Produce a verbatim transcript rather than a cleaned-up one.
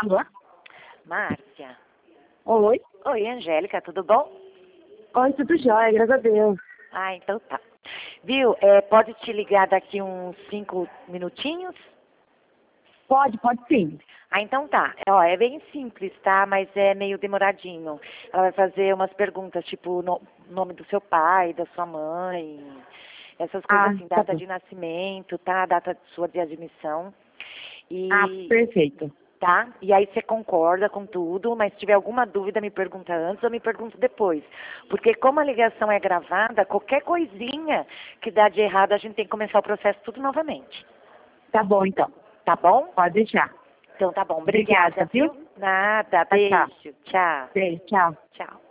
Alô? Márcia. Oi? Oi, Angélica, tudo bom? Oi, tudo jóia, graças a Deus. Ah, então tá. Viu, é, pode te ligar daqui uns cinco minutinhos? Pode, pode sim. Ah, então tá. É, Ó, é bem simples, tá? Mas é meio demoradinho. Ela vai fazer umas perguntas, tipo, no, nome do seu pai, da sua mãe, essas coisas Ah, assim, tá data bom. de nascimento, tá? Data de sua de admissão. Ah, E, perfeito. tá? E aí você concorda com tudo, mas se tiver alguma dúvida, me pergunta antes ou me pergunta depois. Porque como a ligação é gravada, qualquer coisinha que dá de errado, a gente tem que começar o processo tudo novamente. Tá bom, então. Tá bom? Pode deixar. Então tá bom. Obrigada, Obrigada, viu? viu? Nada. Tchau, tchau. Beijo. Tchau. Beijo, tchau. Tchau.